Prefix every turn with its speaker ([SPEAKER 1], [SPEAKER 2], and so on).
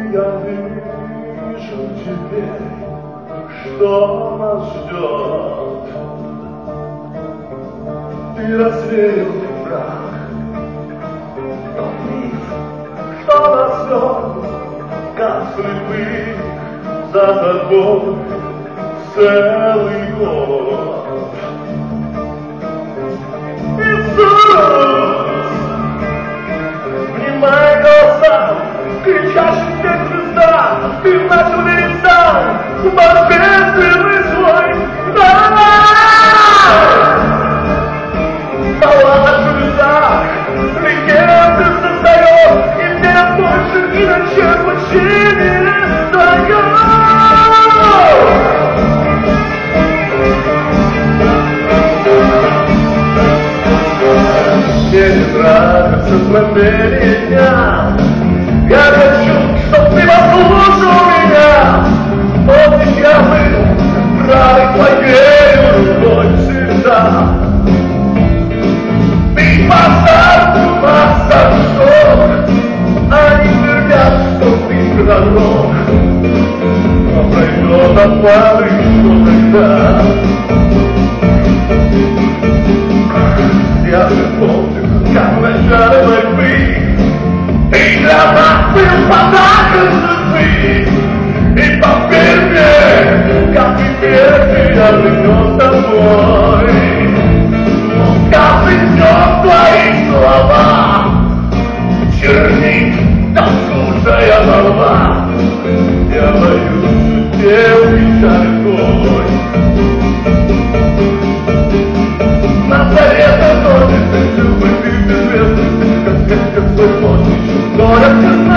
[SPEAKER 1] я вижу теперь, что нас ждет. Ты развеял прах, тот миф, что нас вел, как слепых за тобой целый год. Иисус, внимай голосам, кричащим всех звездам, ты начал верить сам, божественный свой дар. Слова на чудесах, легенды создает, и нет больше ни на чем почине дает. Мне не нравится пламени дня, я хочу, чтоб ты послушал меня. Помнишь, я был правой твоей рукой всегда. Ты поставь нас за они твердят, что ты пророк, но пройдет от пары, что тогда. Я помню, как в начале борьбы ты для нас был подарком судьбы. И поверь мне, как теперь я принес тобой. Но каждый днем твои слова чернит тоскучая молва. Я боюсь судьбе увидать твой. На заре ты беззвездный, как свет, как свой ночь, город